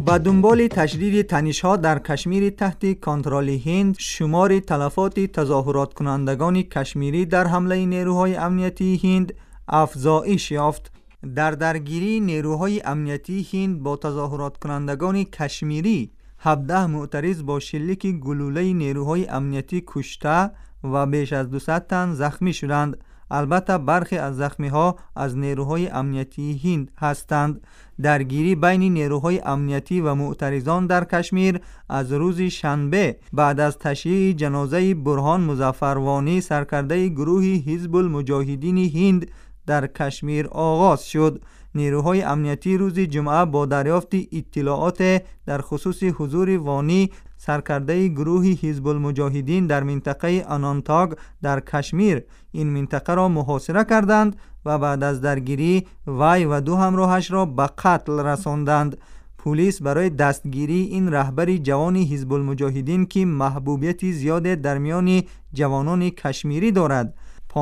با دنبال تشدید تنش‌ها در کشمیر تحت کنترل هند، شمار تلفات تظاهرات کنندگان کشمیری در حمله نیروهای امنیتی هند افزایش یافت. در درگیری نیروهای امنیتی هند با تظاهرات کنندگان کشمیری، 17 معترض با شلیک گلوله نیروهای امنیتی کشته و بیش از 200 تن زخمی شدند. البته برخی از زخمی‌ها از نیروهای امنیتی هند هستند. درگیری بین نیروهای امنیتی و معترضان در کشمیر از روز شنبه بعد از تشییع جنازه برهان مظفروانی سرکرده گروه حزب المجاهدین هند در کشمیر آغاز شد. نیروهای امنیتی روز جمعه با دریافت اطلاعات در خصوص حضور وانی سرکرده گروه حزب المجاهدین در منطقه انانتاگ در کشمیر این منطقه را محاصره کردند و بعد از درگیری وی و 2 همراهش را به قتل رساندند. پلیس برای دستگیری این رهبر جوان حزب المجاهدین که محبوبیت زیاد در میان جوانان کشمیری دارد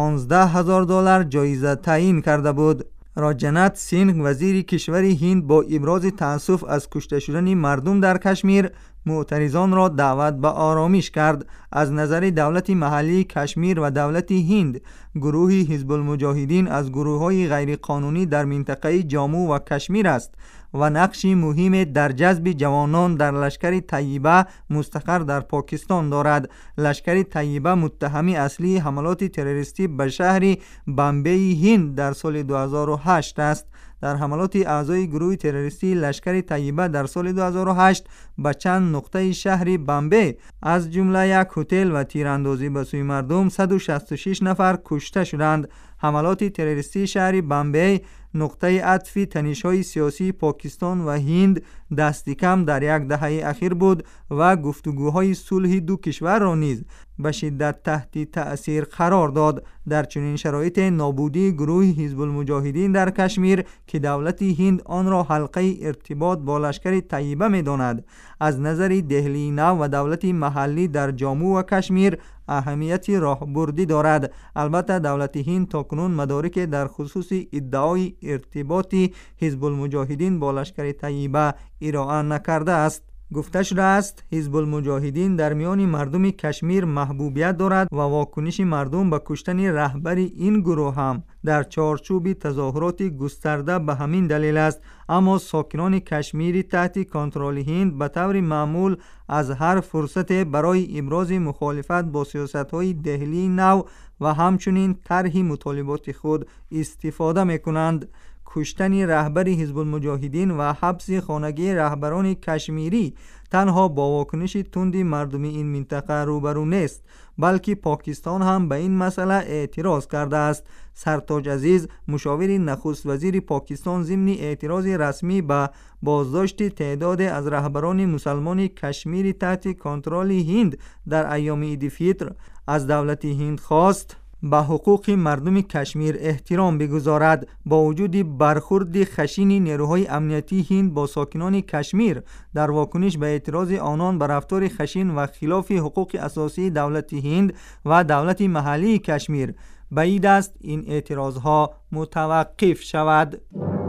$15,000 جایزه تعیین کرده بود. راجنات سینگ وزیر کشور هند با ابراز تأسف از کشته شدن مردم در کشمیر معترضان را دعوت به آرامش کرد. از نظر دولت محلی کشمیر و دولت هند، گروه حزب المجاهدین از گروه‌های غیرقانونی در منطقه جامو و کشمیر است و نقشی مهم در جذب جوانان در لشکر طیبه مستقر در پاکستان دارد. لشکر طیبه متهم اصلی حملات تروریستی به شهر بمبئی هند در سال 2008 است. در حملات اعضای گروه تروریستی لشکر طیبه در سال 2008 به چند نقطه شهر بمبئی از جمله یک هتل و تیراندازی به سوی مردم 166 نفر کشته شدند. حملات تروریستی شهر بمبئی نقطه عطف تنش‌های سیاسی پاکستان و هند دست کم در یک دهه اخیر بود و گفتگوهای صلح دو کشور را نیز به شدت تحت تأثیر قرار داد. در چنین شرایط نابودی گروه حزب المجاهدین در کشمیر که دولت هند آن را حلقه ارتباط با لشکر طیبه می‌داند، از نظر دهلی نو و دولت محلی در جامو و کشمیر اهمیت راهبردی دارد. البته دولت هند تاکنون مدارک در خصوص ادعای ارتباط حزب المجاهدین با لشکر طیبه ارائه نکرده است. گفته شده است حزب المجاهدین در میان مردم کشمیر محبوبیت دارد و واکنش مردم به کشتن رهبر این گروه هم در چارچوب تظاهرات گسترده به همین دلیل است. اما ساکنان کشمیر تحت کنترل هند به طور معمول از هر فرصت برای ابراز مخالفت با سیاست‌های دهلی نو و همچنین طرح مطالبات خود استفاده می‌کنند. کشتن رهبر حزب المجاهدین و حبس خانگی رهبران کشمیری تنها با واکنش تند مردم این منطقه روبرو نیست، بلکه پاکستان هم به این مسئله اعتراض کرده است. سرتاج عزیز، مشاور نخست وزیر پاکستان، ضمن اعتراض رسمی به بازداشت تعداد از رهبران مسلمان کشمیر تحت کنترل هند در ایام عید فطر از دولت هند خواست به حقوق مردم کشمیر احترام بگذارد. با وجود برخورد خشن نیروهای امنیتی هند با ساکنان کشمیر در واکنش به اعتراض آنان به رفتار خشن و خلاف حقوق اساسی دولت هند و دولت محلی کشمیر، بعید است این اعتراضها متوقف شود.